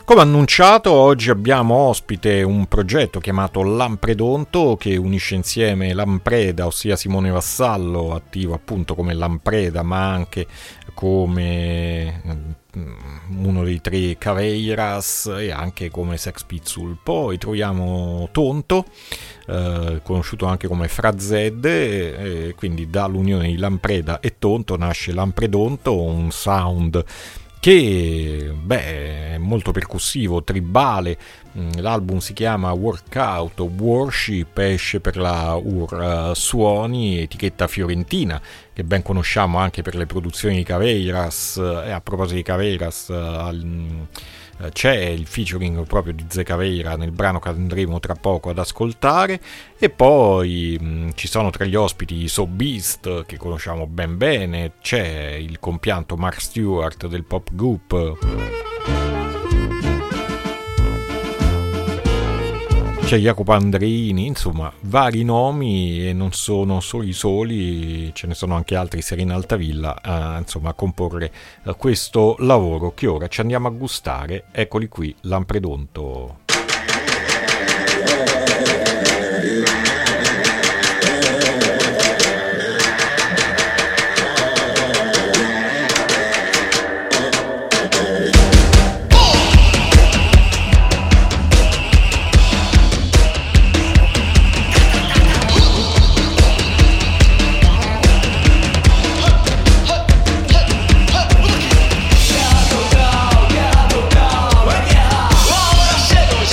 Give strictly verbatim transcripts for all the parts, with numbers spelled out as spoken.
Come annunciato, oggi abbiamo ospite un progetto chiamato Lampredonto che unisce insieme Lampreda, ossia Simone Vassallo, attivo appunto come Lampreda, ma anche come uno dei tre Caveiras e anche come Sex Pizzul. Poi troviamo Tonto, eh, conosciuto anche come Fra Zed, e quindi dall'unione di Lampreda e Tonto nasce Lampredonto, un sound che beh, è molto percussivo, tribale. L'album si chiama Workout Worship, esce per la U R Suoni, etichetta fiorentina che ben conosciamo anche per le produzioni di Caveiras. E a proposito di Caveiras, c'è il featuring proprio di Ze Caveira nel brano che andremo tra poco ad ascoltare. E poi mh, ci sono tra gli ospiti So Beast, che conosciamo ben bene, c'è il compianto Mark Stewart del pop group, c'è Jacopo Andreini, insomma vari nomi, e non sono solo i soli, ce ne sono anche altri, Serena Altavilla, eh, insomma a comporre eh, questo lavoro che ora ci andiamo a gustare. Eccoli qui, Lampredonto. Shadows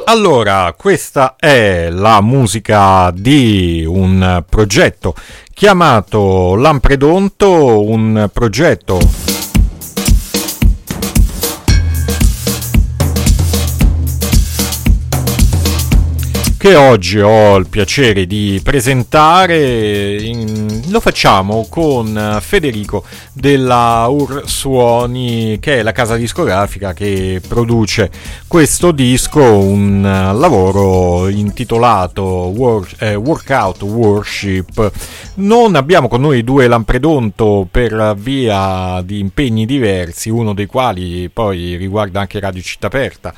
Allora, questa è la musica di un progetto chiamato Lampredonto, un progetto che oggi ho il piacere di presentare. In, lo facciamo con Federico della Ursuoni, che è la casa discografica che produce questo disco, un lavoro intitolato Work, eh, Workout Worship. Non abbiamo con noi due Lampredonto per via di impegni diversi, uno dei quali poi riguarda anche Radio Città Aperta,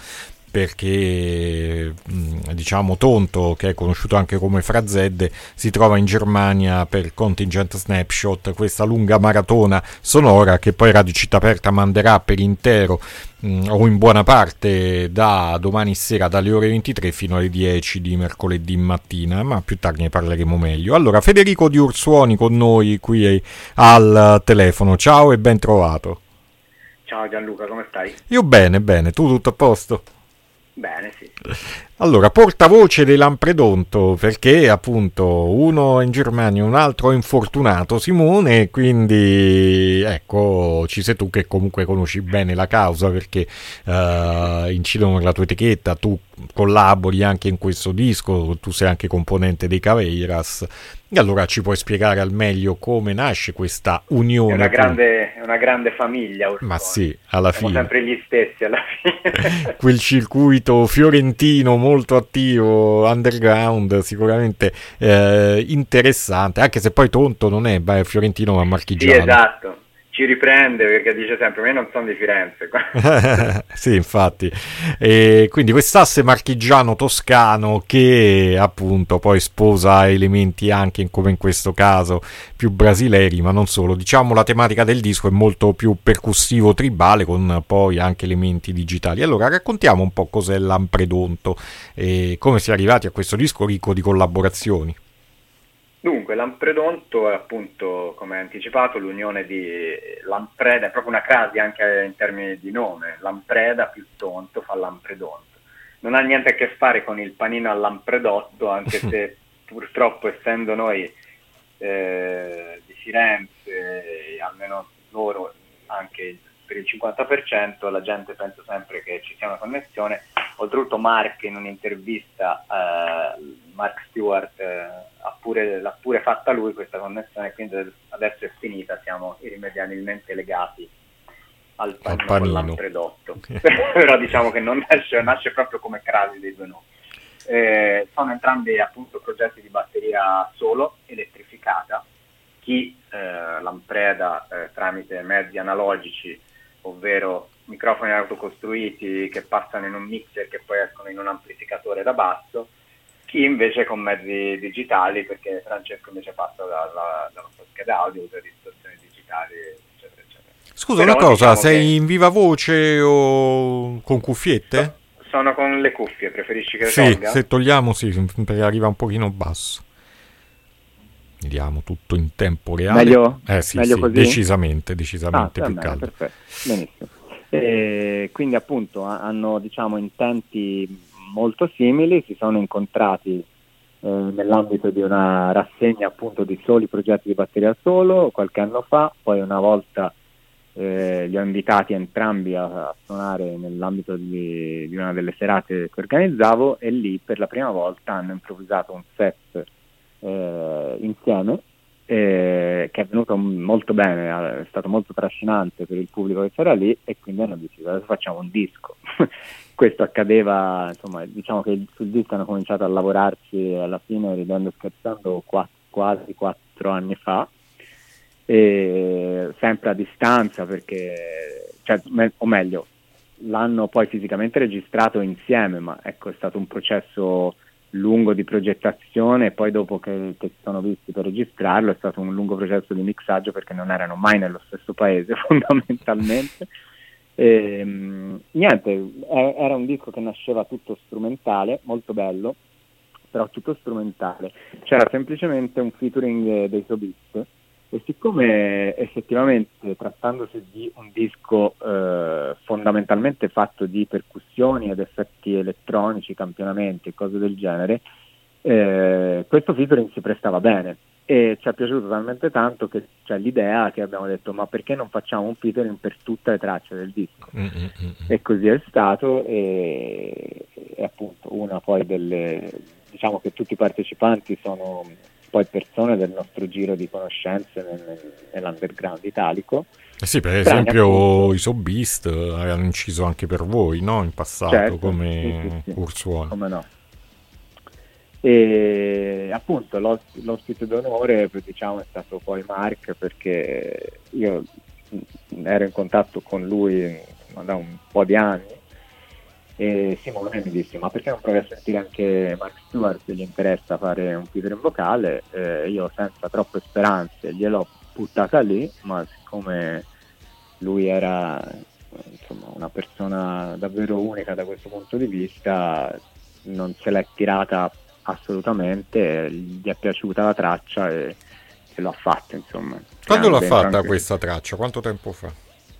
perché diciamo Tonto, che è conosciuto anche come Frazedde, si trova in Germania per Contingent Snapshot, questa lunga maratona sonora che poi Radio Città Aperta manderà per intero mh, o in buona parte da domani sera dalle ore ventitré fino alle dieci di mercoledì mattina, ma più tardi ne parleremo meglio. Allora, Federico di Ursuoni con noi qui al telefono. Ciao e ben trovato. Ciao Gianluca, come stai? Io bene, bene, tu tutto a posto? Bene, sì. Allora, portavoce dei Lampredonto, perché appunto uno è in Germania, un altro è infortunato, Simone, quindi ecco, ci sei tu che comunque conosci bene la causa, perché uh, incidono nella tua etichetta, tu collabori anche in questo disco, tu sei anche componente dei Caveiras, e allora ci puoi spiegare al meglio come nasce questa unione? È una grande, è una grande famiglia, Ursuoni. Ma sì, alla Siamo fine sempre gli stessi alla fine. Quel circuito fiorentino molto attivo, underground, sicuramente eh, interessante, anche se poi Tonto non è beh, fiorentino ma marchigiano. Sì, esatto. Ci riprende perché dice sempre: me non sono di Firenze. Sì, infatti. E quindi quest'asse marchigiano-toscano che appunto poi sposa elementi anche, come in questo caso, più brasileri, ma non solo. Diciamo la tematica del disco è molto più percussivo tribale, con poi anche elementi digitali. Allora raccontiamo un po' cos'è Lampredonto e come si è arrivati a questo disco ricco di collaborazioni. Dunque, Lampredonto è appunto, come anticipato, l'unione di Lampreda, è proprio una crasi anche in termini di nome, Lampreda più Tonto fa Lampredonto. Non ha niente a che fare con il panino al Lampredotto, anche se purtroppo essendo noi eh, di Firenze, almeno loro anche per il cinquanta per cento, la gente pensa sempre che ci sia una connessione. Oltretutto Mark in un'intervista, eh, Mark Stewart eh, ha pure, l'ha pure fatta lui questa connessione, quindi adesso è finita, siamo irrimediabilmente legati al panino, panino. Con Lampredotto. Però diciamo che non nasce, nasce proprio come crasi dei due nomi. Eh, sono entrambi appunto progetti di batteria solo, elettrificata. Chi eh, Lampreda eh, tramite mezzi analogici, ovvero microfoni autocostruiti che passano in un mixer che poi escono in un amplificatore da basso, chi invece con mezzi digitali, perché Francesco invece passa dalla, dalla sua scheda audio, usa distorsioni digitali, eccetera, eccetera. Scusa, Però, una cosa, diciamo sei che... in viva voce o con cuffiette? Sono con le cuffie, preferisci che le sì, tolga? Se togliamo sì, perché arriva un pochino basso. Vediamo tutto in tempo reale. Meglio, eh sì, meglio sì, così? decisamente, decisamente ah, più bene, caldo. Perfetto, benissimo. E quindi appunto hanno diciamo intenti molto simili, si sono incontrati eh, nell'ambito di una rassegna appunto di soli progetti di batteria solo qualche anno fa, poi una volta eh, li ho invitati entrambi a, a suonare nell'ambito di, di una delle serate che organizzavo, e lì per la prima volta hanno improvvisato un set eh, insieme, eh, che è venuto molto bene, è stato molto trascinante per il pubblico che c'era lì, e quindi hanno deciso adesso facciamo un disco. Questo accadeva, insomma, diciamo che sul disco hanno cominciato a lavorarci alla fine, ridendo e scherzando, quattro, quasi quattro anni fa, e sempre a distanza, perché, cioè, me, o meglio, l'hanno poi fisicamente registrato insieme, ma ecco, è stato un processo lungo di progettazione, e poi dopo che, che si sono visti per registrarlo è stato un lungo processo di mixaggio, perché non erano mai nello stesso paese fondamentalmente. E, niente, era un disco che nasceva tutto strumentale, molto bello, però tutto strumentale. C'era semplicemente un featuring dei Sobis, E siccome effettivamente, trattandosi di un disco eh, fondamentalmente fatto di percussioni ed effetti elettronici, campionamenti e cose del genere, eh, questo featuring si prestava bene e ci è piaciuto talmente tanto che c'è l'idea che abbiamo detto: ma perché non facciamo un featuring per tutte le tracce del disco? Mm-hmm. E così è stato, e, e appunto una poi delle, diciamo che tutti i partecipanti sono poi persone del nostro giro di conoscenze nel, nell'underground italico. Eh sì, per esempio appunto, i Sobist hanno inciso anche per voi, no? In passato, certo, come sì, sì, sì. Ursuolo. Come no. E appunto l'ospite, l'ospite d'onore, diciamo, è stato poi Mark, perché io ero in contatto con lui da un po' di anni e Simone mi disse: ma perché non provi a sentire anche Mark Stewart, se gli interessa fare un featuring vocale? Eh, io senza troppe speranze gliel'ho buttata lì, ma siccome lui era insomma una persona davvero unica da questo punto di vista, non se l'è tirata assolutamente, gli è piaciuta la traccia e, e l'ha fatta, insomma. Quando l'ha fatta anche questa traccia? Quanto tempo fa?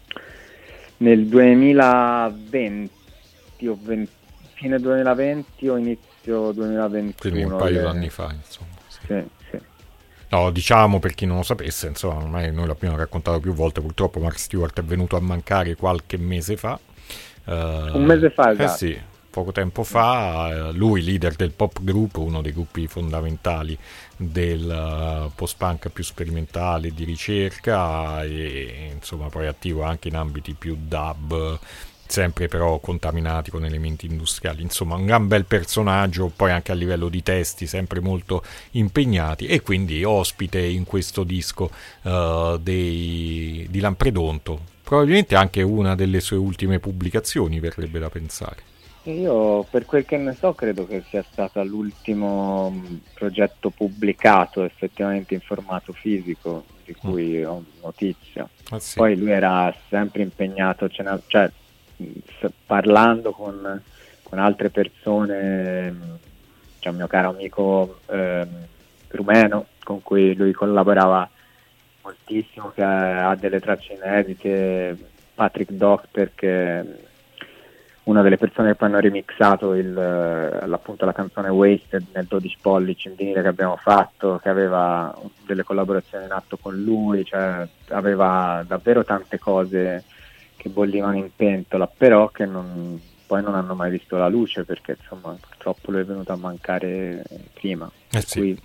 Nel duemilaventi o venti, fine duemilaventi o inizio duemilaventuno. Quindi un paio d'anni fa, insomma. Sì, sì. sì. No, diciamo, per chi non lo sapesse, insomma, ormai noi l'abbiamo raccontato più volte, purtroppo Mark Stewart è venuto a mancare qualche mese fa. Uh, un mese fa, esatto. Eh sì, poco tempo fa, lui leader del pop group, uno dei gruppi fondamentali del uh, post-punk più sperimentale di ricerca, e insomma poi attivo anche in ambiti più dub, sempre però contaminati con elementi industriali. Insomma, un gran bel personaggio, poi anche a livello di testi sempre molto impegnati, e quindi ospite in questo disco uh, dei, di Lampredonto, probabilmente anche una delle sue ultime pubblicazioni, verrebbe da pensare. Io, per quel che ne so, credo che sia stato l'ultimo progetto pubblicato effettivamente in formato fisico di cui mm. ho notizia. Ah, sì. Poi lui era sempre impegnato, cioè parlando con, con altre persone, c'è un mio caro amico eh, rumeno con cui lui collaborava moltissimo, che ha delle tracce inedite, Patrick Doctor, che è una delle persone che poi hanno remixato il, appunto la canzone Wasted nel dodici pollici in vinile che abbiamo fatto, che aveva delle collaborazioni in atto con lui, cioè aveva davvero tante cose che bollivano in pentola, però che non, poi non hanno mai visto la luce, perché insomma purtroppo lui è venuto a mancare prima. Eh sì. Cui,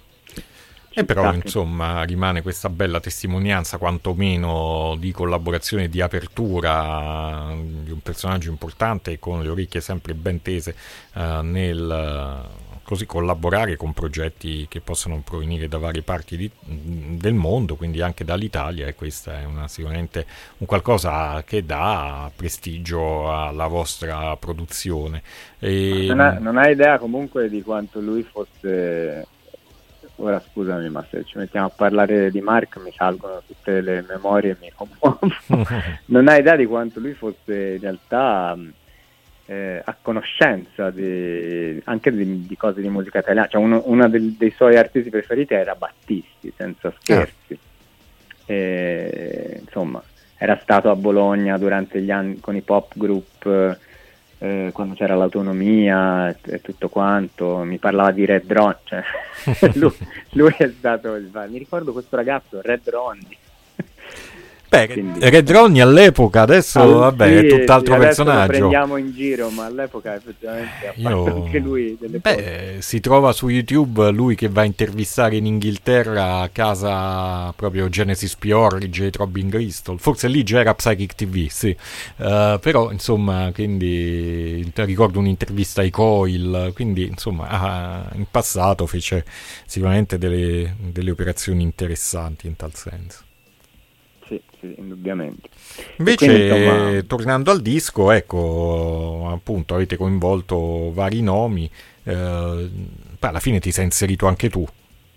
e però insomma rimane questa bella testimonianza, quantomeno di collaborazione, di apertura di un personaggio importante, con le orecchie sempre ben tese uh, nel così collaborare con progetti che possono provenire da varie parti di, del mondo, quindi anche dall'Italia, e questa è una, sicuramente un qualcosa che dà prestigio alla vostra produzione. E... Non, ha, non hai idea comunque di quanto lui fosse... Ora scusami, ma se ci mettiamo a parlare di Mark mi salgono tutte le memorie e mi commuovo. Non hai idea di quanto lui fosse in realtà eh, a conoscenza di, anche di, di cose di musica italiana. Cioè uno, uno del, dei suoi artisti preferiti era Battisti, senza scherzi. Ah. E, insomma, era stato a Bologna durante gli anni con i pop group, Eh, quando c'era l'autonomia e, e tutto quanto, mi parlava di Red Ronnie, cioè, lui, lui è stato, mi ricordo questo ragazzo Red Ronnie. Beh, quindi, Red Ronnie all'epoca, adesso all- vabbè, sì, è tutt'altro sì, personaggio. Lo prendiamo in giro, ma all'epoca effettivamente ha fatto Io... anche lui delle Beh, cose. Si trova su YouTube lui che va a intervistare in Inghilterra a casa proprio Genesis P. Orridge e Robin Gristol. Forse lì già era Psychic T V, sì. Uh, però insomma, quindi ricordo un'intervista ai Coil, quindi insomma uh, in passato fece sicuramente delle, delle operazioni interessanti in tal senso. Sì, sì, indubbiamente. Invece, quindi, insomma... tornando al disco, ecco, appunto, avete coinvolto vari nomi, eh, alla fine ti sei inserito anche tu.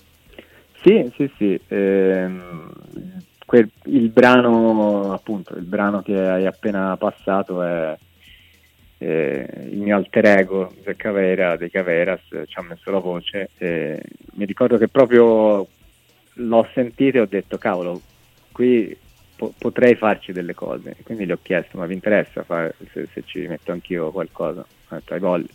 Sì, sì, sì. Ehm, quel, il brano, appunto, il brano che hai appena passato è, è il mio alter ego, The Cavera, dei Caveras, ci ha messo la voce. E mi ricordo che proprio l'ho sentito e ho detto cavolo, qui po- potrei farci delle cose, quindi gli ho chiesto ma vi interessa fare, se, se ci metto anch'io qualcosa, ho detto hai voglia,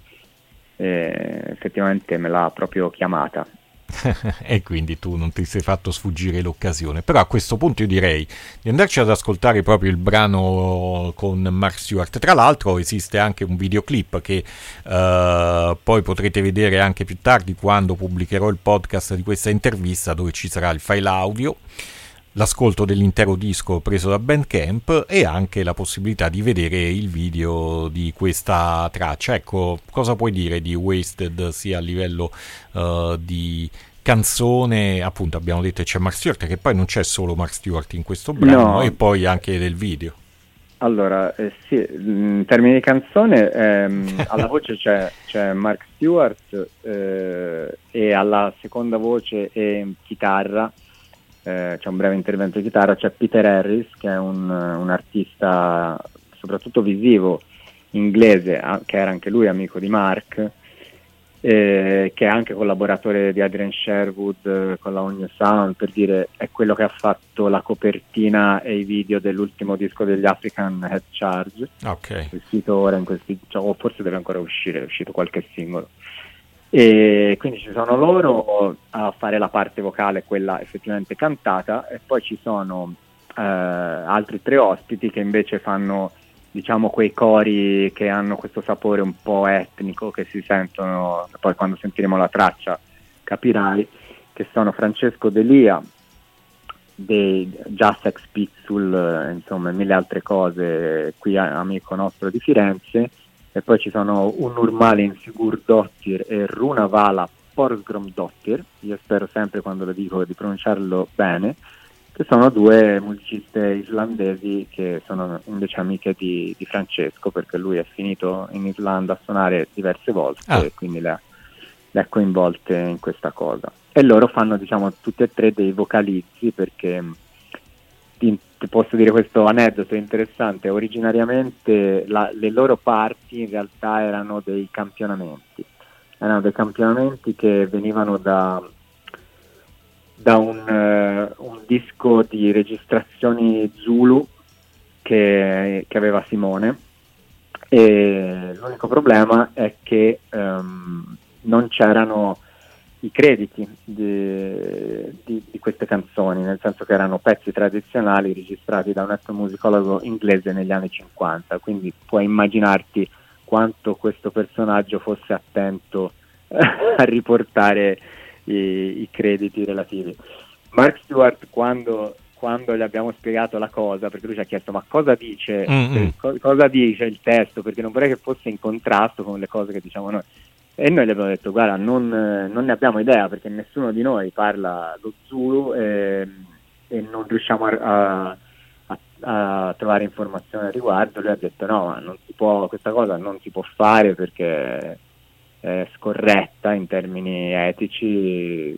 e effettivamente me l'ha proprio chiamata. E quindi tu non ti sei fatto sfuggire l'occasione. Però a questo punto io direi di andarci ad ascoltare proprio il brano con Mark Stewart. Tra l'altro esiste anche un videoclip che uh, poi potrete vedere anche più tardi quando pubblicherò il podcast di questa intervista, dove ci sarà il file audio, l'ascolto dell'intero disco preso da Bandcamp e anche la possibilità di vedere il video di questa traccia. Ecco, cosa puoi dire di Wasted sia a livello uh, di canzone? Appunto abbiamo detto che c'è Mark Stewart, che poi non c'è solo Mark Stewart in questo brano, no. E poi anche del video. Allora, eh, sì, in termini di canzone ehm, alla voce c'è, c'è Mark Stewart eh, e alla seconda voce e chitarra Eh, c'è un breve intervento di chitarra, c'è Peter Harris che è un, un artista soprattutto visivo inglese, a, che era anche lui amico di Mark, eh, che è anche collaboratore di Adrian Sherwood eh, con la On New Sound, per dire è quello che ha fatto la copertina e i video dell'ultimo disco degli African Head Charge, okay. È uscito ora in questi, cioè, o forse deve ancora uscire, è uscito qualche singolo. E quindi ci sono loro a fare la parte vocale, quella effettivamente cantata, e poi ci sono eh, altri tre ospiti che invece fanno, diciamo, quei cori che hanno questo sapore un po' etnico, che si sentono, poi quando sentiremo la traccia capirai, che sono Francesco Delia dei Just Ex Pizzul, insomma mille altre cose, qui amico nostro di Firenze. E poi ci sono Unur Malin Sigurdottir e Runa Vala Porsgromdottir, io spero sempre quando lo dico di pronunciarlo bene, che sono due musiciste islandesi che sono invece amiche di, di Francesco, perché lui è finito in Islanda a suonare diverse volte ah. e quindi le ha, le ha coinvolte in questa cosa. E loro fanno, diciamo, tutti e tre dei vocalizzi, perché ti, ti posso dire questo aneddoto interessante. Originariamente la, le loro parti in realtà erano dei campionamenti, erano dei campionamenti che venivano da, da un, uh, un disco di registrazioni Zulu che, che aveva Simone, e l'unico problema è che um, non c'erano i crediti di, di, di queste canzoni, nel senso che erano pezzi tradizionali registrati da un etnomusicologo inglese negli anni cinquanta, quindi puoi immaginarti quanto questo personaggio fosse attento a riportare i, i crediti relativi. Mark Stewart, quando, quando gli abbiamo spiegato la cosa, perché lui ci ha chiesto ma cosa dice, mm-hmm. co- cosa dice il testo, perché non vorrei che fosse in contrasto con le cose che diciamo noi. E noi gli abbiamo detto guarda, non, non ne abbiamo idea, perché nessuno di noi parla lo Zulu e, e non riusciamo a, a, a trovare informazioni al riguardo. Lui ha detto no, ma non si può, questa cosa non si può fare perché è scorretta in termini etici,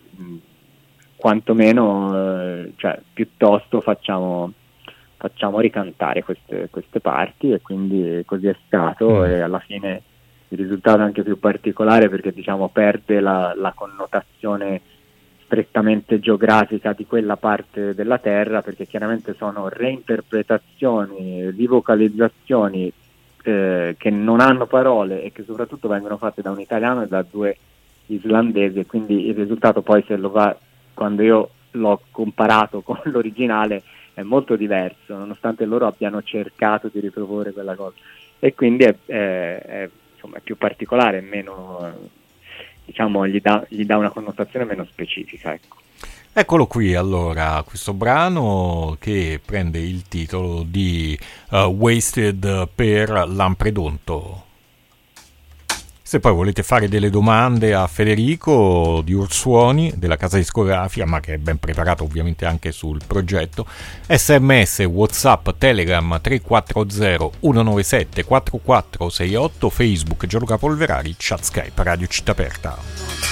quantomeno, cioè piuttosto facciamo, facciamo ricantare queste, queste parti, e quindi così è stato. Mm. E alla fine il risultato è anche più particolare, perché diciamo perde la, la connotazione strettamente geografica di quella parte della terra, perché chiaramente sono reinterpretazioni, rivocalizzazioni eh, che non hanno parole e che soprattutto vengono fatte da un italiano e da due islandesi, e quindi il risultato poi, se lo va, quando io l'ho comparato con l'originale, è molto diverso, nonostante loro abbiano cercato di riproporre quella cosa, e quindi è, è, è insomma è più particolare, meno, diciamo, gli dà, gli dà una connotazione meno specifica, ecco. Eccolo qui allora, questo brano che prende il titolo di uh, Wasted per Lampredonto. Se poi volete fare delle domande a Federico di Ursuoni, della casa discografica, ma che è ben preparato ovviamente anche sul progetto, sms, whatsapp, telegram tre quattro zero uno nove sette quattro quattro sei otto, facebook Gianluca Polverari, chat Skype Radio Città Aperta.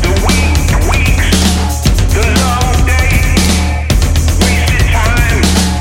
Time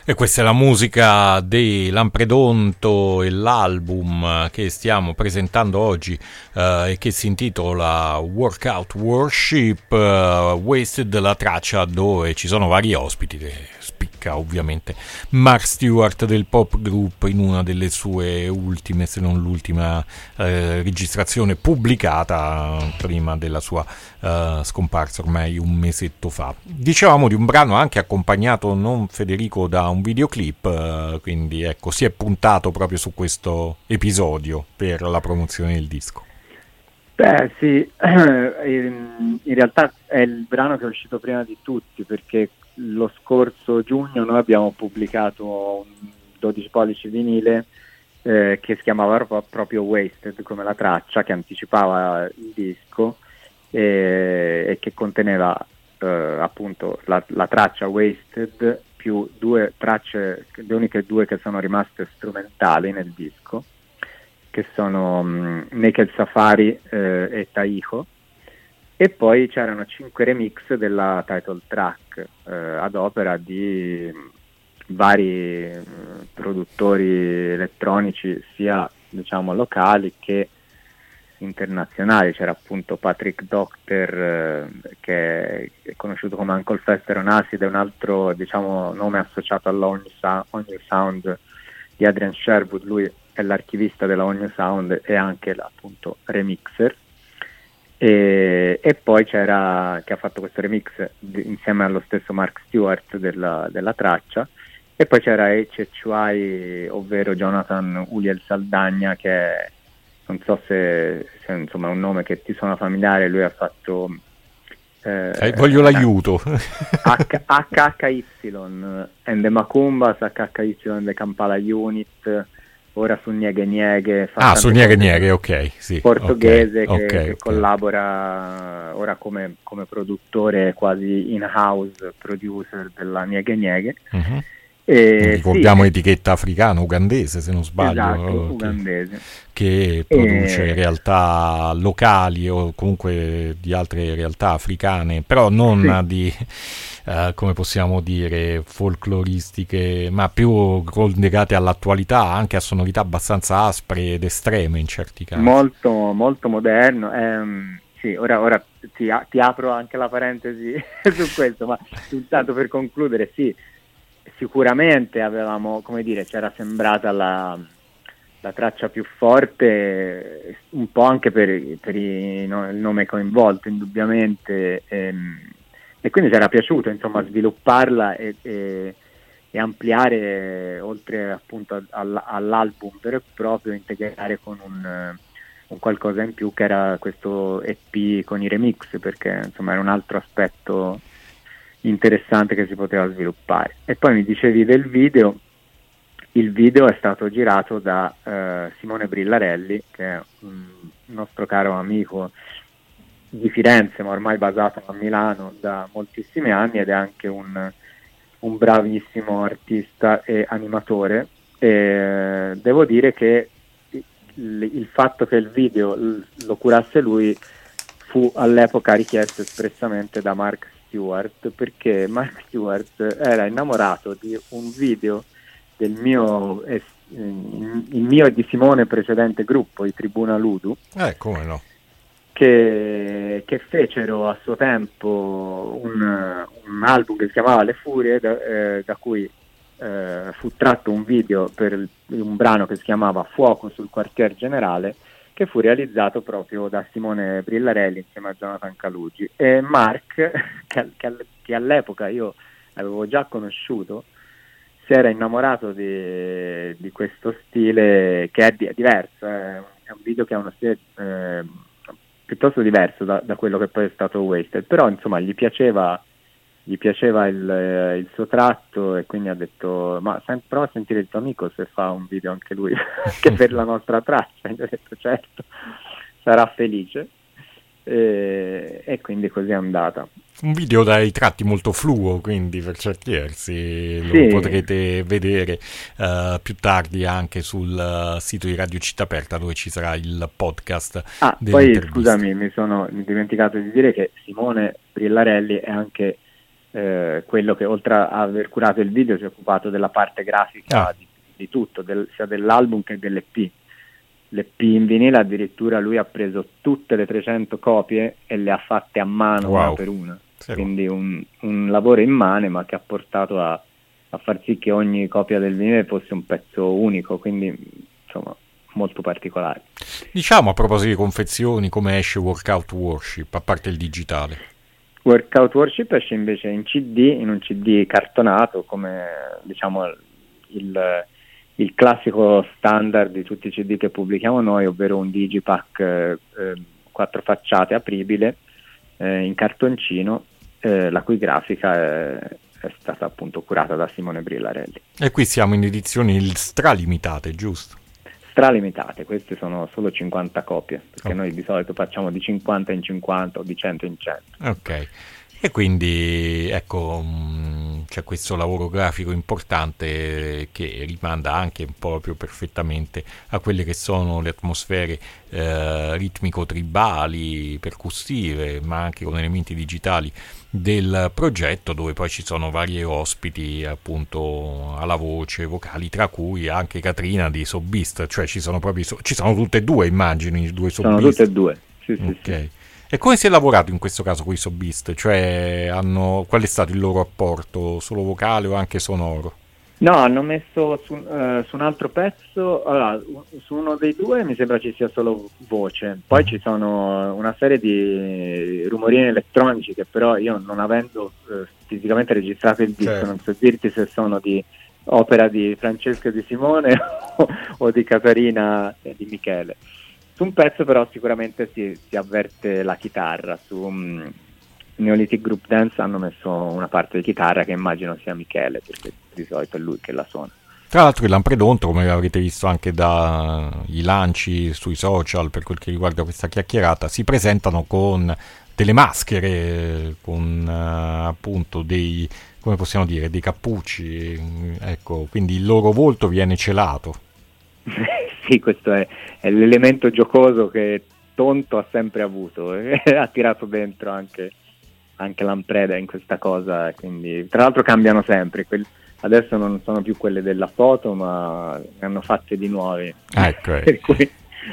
E questa è la musica di Lampredonto e l'album che stiamo presentando oggi eh, e che si intitola Workout Worship, uh, Wasted, la traccia dove ci sono vari ospiti. Spicca ovviamente Mark Stewart del pop group in una delle sue ultime, se non l'ultima eh, registrazione pubblicata prima della sua eh, scomparsa ormai un mesetto fa. Dicevamo di un brano anche accompagnato, non Federico, da un videoclip, eh, quindi ecco, si è puntato proprio su questo episodio per la promozione del disco. Beh sì, in realtà è il brano che è uscito prima di tutti, perché lo scorso giugno noi abbiamo pubblicato un dodici pollici vinile eh, che si chiamava proprio Wasted, come la traccia, che anticipava il disco e, e che conteneva eh, appunto la, la traccia Wasted più due tracce, le uniche due che sono rimaste strumentali nel disco, che sono um, Naked Safari eh, e Taiho, e poi c'erano cinque remix della title track eh, ad opera di vari eh, produttori elettronici sia diciamo locali che internazionali. C'era appunto Patrick Doctor eh, che è conosciuto come Uncle Fester on Acid, è un altro diciamo nome associato alla All New Sound di Adrian Sherwood. Lui è l'archivista della All New Sound e anche appunto remixer. E, e poi c'era che ha fatto questo remix di, insieme allo stesso Mark Stewart della, della traccia, e poi c'era H H Y, ovvero Jonathan Uliel Saldagna, che non so se, se insomma è un nome che ti suona familiare. Lui ha fatto eh, eh, voglio l'aiuto H H Y and the Macumbas, H H Y and the Kampala Unit, ora su Nieghe Nieghe, ah su Nieghe Nieghe, ok, sì, portoghese, okay, che, okay, che okay. collabora ora come, come produttore quasi in-house producer della Nieghe Nieghe. Uh-huh. E ricordiamo sì, etichetta africana, ugandese se non sbaglio, esatto, che, ugandese, che produce e... realtà locali o comunque di altre realtà africane, però non sì. di uh, come possiamo dire folcloristiche, ma più legate all'attualità, anche a sonorità abbastanza aspre ed estreme in certi casi. Molto, molto moderno. Ehm, sì, ora, ora ti, ti apro anche la parentesi su questo, ma soltanto per concludere, sì, sicuramente avevamo, come dire, c'era sembrata la, la traccia più forte, un po' anche per, per i, no, il nome coinvolto, indubbiamente, ehm, e quindi ci era piaciuto insomma svilupparla e, e, e ampliare, oltre appunto all, all'album vero e proprio, integrare con un, un qualcosa in più che era questo E P con i remix, perché insomma era un altro aspetto interessante che si poteva sviluppare. E poi mi dicevi del video. Il video è stato girato da eh, Simone Brillarelli, che è un nostro caro amico di Firenze, ma ormai basato a Milano da moltissimi anni, ed è anche un, un bravissimo artista e animatore. E devo dire che il, il fatto che il video lo curasse lui fu all'epoca richiesto espressamente da Mark Stewart, perché Mark Stewart era innamorato di un video del mio eh, il mio e di Simone precedente gruppo, i Tribuna Ludu, eh come no che, che fecero a suo tempo un, un album che si chiamava Le Furie, da, eh, da cui eh, fu tratto un video per il, un brano che si chiamava Fuoco sul quartier generale, che fu realizzato proprio da Simone Brillarelli insieme a Jonathan Calugi. E Mark, che, che, che all'epoca io avevo già conosciuto, si era innamorato di, di questo stile, che è, di, è diverso, è un video che ha uno stile eh, piuttosto diverso da, da quello che poi è stato Wasted, però insomma gli piaceva gli piaceva il, eh, il suo tratto, e quindi ha detto: ma sen- prova a sentire il tuo amico se fa un video anche lui che per la nostra traccia. Gli ho detto certo, sarà felice, e, e quindi così è andata. Un video dai tratti molto fluo, quindi per certi versi lo sì. potrete vedere uh, più tardi anche sul uh, sito di Radio Città Aperta, dove ci sarà il podcast. Ah, poi scusami, mi sono dimenticato di dire che Simone Brillarelli è anche eh, quello che oltre a aver curato il video si è occupato della parte grafica ah. di, di tutto, del, sia dell'album che dell'E P. L'E P in vinile addirittura lui ha preso tutte le trecento copie e le ha fatte a mano, wow, una per una, sì, quindi un, un lavoro immane, ma che ha portato a, a far sì che ogni copia del vinile fosse un pezzo unico, quindi insomma molto particolare. Diciamo, a proposito di confezioni, come esce Workout Worship, a parte il digitale? Workout Worship esce invece in C D, in un C D cartonato, come diciamo il, il classico standard di tutti i C D che pubblichiamo noi, ovvero un digipack eh, quattro facciate apribile eh, in cartoncino, eh, la cui grafica è, è stata appunto curata da Simone Brillarelli. E qui siamo in edizioni stralimitate, giusto? Stralimitate, queste sono solo cinquanta copie, perché oh. noi di solito facciamo di cinquanta in cinquanta o di cento in cento. Ok. E quindi ecco, c'è questo lavoro grafico importante che rimanda anche un po' più perfettamente a quelle che sono le atmosfere eh, ritmico-tribali, percussive, ma anche con elementi digitali del progetto, dove poi ci sono vari ospiti appunto alla voce, vocali, tra cui anche Catrina di Sobbist, cioè ci sono proprio ci sono tutte e due, immagino, i due Sobbist. Sono tutte e due, sì, sì, okay. Sì. E come si è lavorato in questo caso con i Sobbist? Cioè, hanno, qual è stato il loro apporto? Solo vocale o anche sonoro? No, hanno messo su, uh, su un altro pezzo, allora, su uno dei due mi sembra ci sia solo voce, poi mm. ci sono una serie di rumorini elettronici che però io, non avendo uh, fisicamente registrato il disco, certo, non so dirti se sono di opera di Francesco e di Simone o, o di Catarina e di Michele. Su un pezzo però sicuramente si, si avverte la chitarra. Su um, Neolithic Group Dance hanno messo una parte di chitarra che immagino sia Michele, perché di solito è lui che la suona. Tra l'altro il Lampredonto, come avrete visto anche dai lanci sui social per quel che riguarda questa chiacchierata, si presentano con delle maschere, con uh, appunto dei, come possiamo dire, dei cappucci, ecco, quindi il loro volto viene celato. Sì, questo è, è l'elemento giocoso che Tonto ha sempre avuto, e ha tirato dentro anche, anche Lampreda in questa cosa, quindi tra l'altro cambiano sempre, que- adesso non sono più quelle della foto, ma ne hanno fatte di nuovi, ecco, ecco. Per cui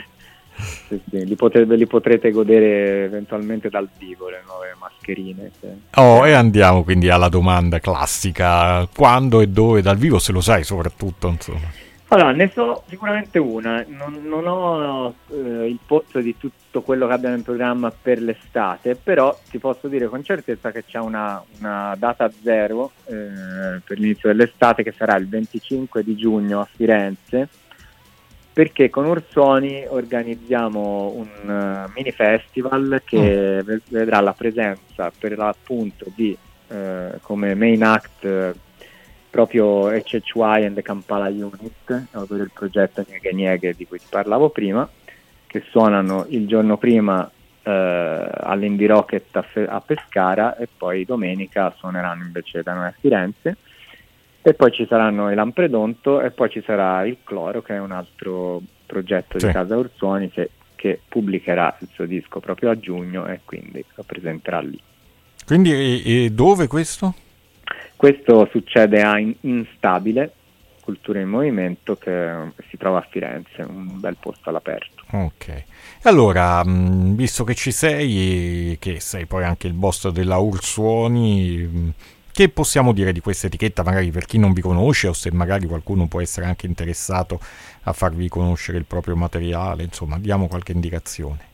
sì, sì, li, potrete, li potrete godere eventualmente dal vivo, le nuove mascherine. Se... Oh, e andiamo quindi alla domanda classica, quando e dove dal vivo, se lo sai soprattutto, insomma. Allora, ne so sicuramente una, non, non ho eh, il pozzo di tutto quello che abbiamo in programma per l'estate, però ti posso dire con certezza che c'è una, una data zero eh, per l'inizio dell'estate, che sarà il venticinque di giugno a Firenze, perché con Ursoni organizziamo un uh, mini festival che mm. vedrà la presenza per l'appunto di uh, come main act uh, proprio H H Y and the Kampala Unit, ovvero il progetto Nieghe Nieghe di cui ti parlavo prima, che suonano il giorno prima eh, all'Indie Rocket a, Fe- a Pescara, e poi domenica suoneranno invece da noi a Firenze, e poi ci saranno i Lampredonto, e poi ci sarà il Cloro, che è un altro progetto sì. di Casa Ursoni, che, che pubblicherà il suo disco proprio a giugno, e quindi lo presenterà lì. Quindi e, e dove questo? Questo succede a Instabile, Cultura in Movimento, che si trova a Firenze, un bel posto all'aperto. Ok, allora, visto che ci sei e che sei poi anche il boss della Ursuoni, che possiamo dire di questa etichetta, magari per chi non vi conosce, o se magari qualcuno può essere anche interessato a farvi conoscere il proprio materiale, insomma, diamo qualche indicazione.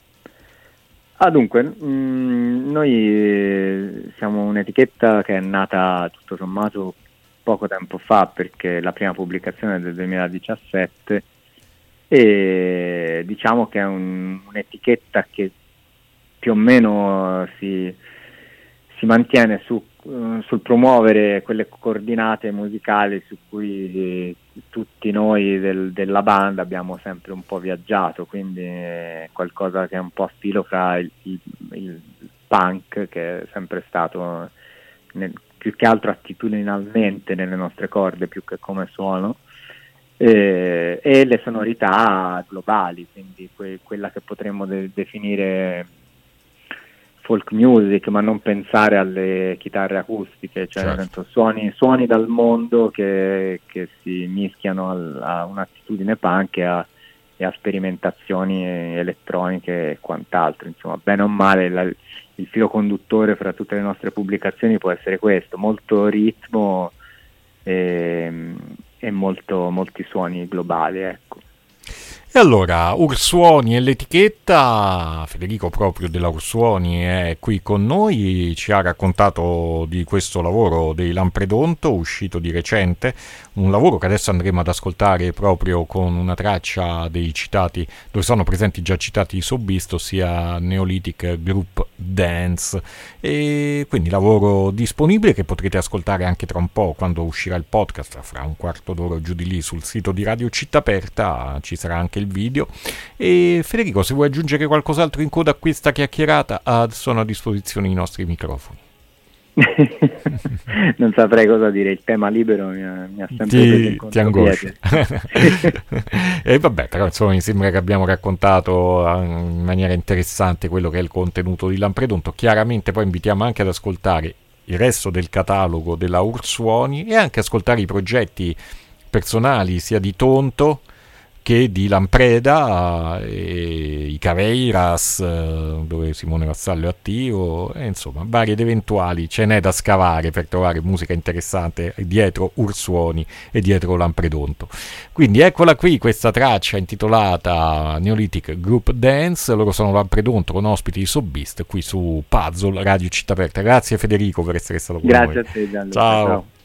Ah, dunque, mh, noi siamo un'etichetta che è nata tutto sommato poco tempo fa, perché la prima pubblicazione è del duemiladiciassette, e diciamo che è un, un'etichetta che più o meno si, si mantiene su, uh, sul promuovere quelle coordinate musicali su cui tutti noi del, della banda abbiamo sempre un po' viaggiato, quindi è qualcosa che è un po' a filo fra il, il, il punk, che è sempre stato nel, più che altro attitudinalmente nelle nostre corde più che come suono, e, e le sonorità globali, quindi que, quella che potremmo de- definire folk music, ma non pensare alle chitarre acustiche, cioè certo. nel senso, suoni, suoni dal mondo che, che si mischiano al, a un'attitudine punk e a, e a sperimentazioni elettroniche e quant'altro. Insomma, bene o male la, il filo conduttore fra tutte le nostre pubblicazioni può essere questo: molto ritmo e, e molto, molti suoni globali, ecco. E allora, Ursuoni e l'etichetta, Federico proprio della Ursuoni è qui con noi, ci ha raccontato di questo lavoro dei Lampredonto, uscito di recente, un lavoro che adesso andremo ad ascoltare proprio con una traccia dei citati, dove sono presenti già citati i Sobbist, ossia Neolithic Group Dance, e quindi lavoro disponibile che potrete ascoltare anche tra un po' quando uscirà il podcast, fra un quarto d'ora giù di lì sul sito di Radio Città Aperta, ci sarà anche il video. E Federico, se vuoi aggiungere qualcos'altro in coda a questa chiacchierata, ah, sono a disposizione i nostri microfoni. Non saprei cosa dire, il tema libero mi ha, mi ha sempre ti, preso in ti angoscia. E vabbè, però insomma mi sembra che abbiamo raccontato in maniera interessante quello che è il contenuto di Lampredonto. Chiaramente poi invitiamo anche ad ascoltare il resto del catalogo della Ursuoni e anche ascoltare i progetti personali sia di Tonto che di Lampreda, e i Caveiras, dove Simone Vassallo è attivo, e insomma vari ed eventuali, ce n'è da scavare per trovare musica interessante dietro Ursuoni e dietro Lampredonto. Quindi eccola qui questa traccia intitolata Neolithic Group Dance, loro sono Lampredonto con ospiti di Sobbist qui su Puzzle Radio Città Aperta. Grazie Federico per essere stato con Grazie noi. A te, Gianluca. Ciao. Ciao.